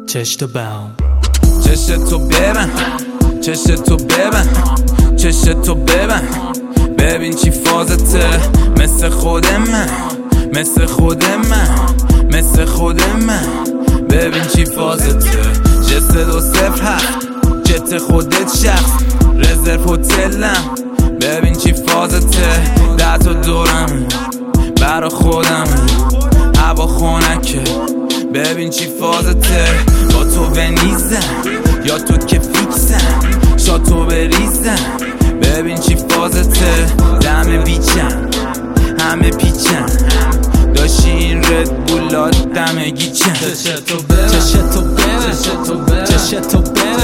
چشتو بم چشتو ببن چشتو ببن چشتو ببن ببین چی فازته مثل خود من مثل خود من مثل خود من ببین چی فازته جست 207 جت خودت شخص رزرو هتلم ببین چی فازته 10 تا دورم برا خودم هوا خونکه ببین چی فازته با تو ونیزم یا تو که فیکسم شاتو بریزم ببین چی فازته دم بیچم همه پیچم داشتی این رد بولات دم گیچم چشتو ببن چشتو ببن چشتو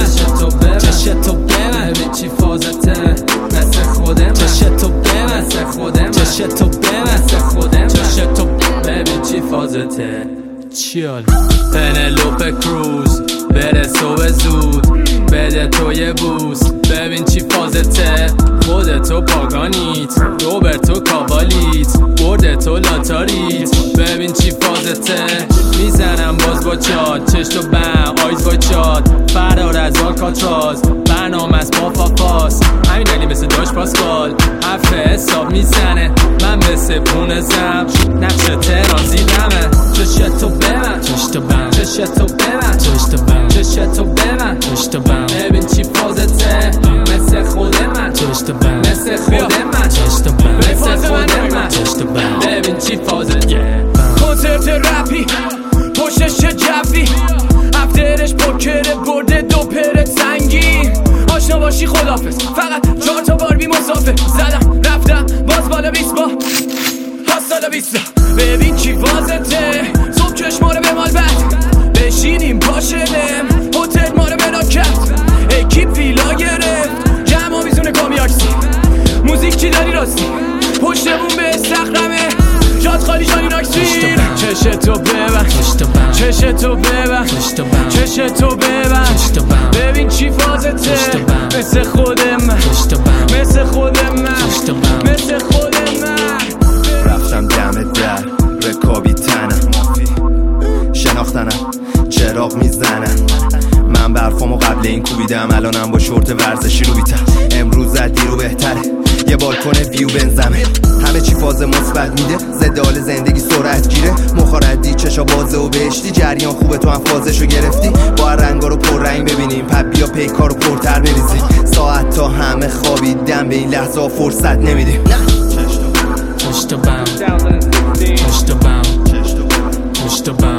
ببن چشتو ببن ببین چی فازته مثل خودم چشتو ببن مثل خودم چشتو ببن مثل خودم چشتو ببین چی فازته چیال پنلوپه کروز برسو به زود بده تو یه بوس ببین چی فازته خودتو پاگانیت روبرتو کاوالیت بردتو لاتاریت ببین چی فازته میزنم باز با چاد چشتو بم آیز با چاد فرار از آکاتراز برنامه از پاپاپاس همین علی مثل داش پاسکال حرف حساب میزنه من مثل پونه زم نقش تهران زیدمه چشتو ببن چشتو بم چشتو ببن چشتو بم چشتو ببن چشتو بم ببین چی فازته مثل خود من چشتو بم مثل خود من چشتو بم مثل خود من چشتو بم ببین چی فازته کنسرت رپی پشتش جوی افترش پوکر برده دو پرت سنگین آشنا باشی خدافظ فقط 4 تا باربی مسافر زدم رفتم باز بالا 20 با هاستالا 20 ببین چی فازته صبح چشما رو به مال بد بشینیم پاشدم هتل ما رو بنا کرد اکیپ ویلا گرفت جمع میزونه کامیاکسی موزیک چی داری راستی پشتمون به استخرمه جات خالی جانی ناکسیر چشتو ببن چشتو ببن چشتو ببن ببین چی فازته مثل خود من مثل خود من مثل خود من رفتم دم در رکابی تنم شناختنم چراغ میزنم من برفامو قبل این کوبیدم الانم با شورت ورزشی رو بیتم امروز زد دیرو بهتره یه بالکن ویو بنزمه همه چی فاز مثبت میده ضد حال زندگی سرعت گیره مخاردی چشا بازه و بهشتی جریان خوبه تو هم فازشو گرفتی با رنگا رو پر رنگ ببینیم پب بیا پیکا رو پرتر بریزیم ساعت تا همه خوابیدن به این لحظه ها فرصت نمیدیم چشتو بم چشتو بم چشتو بم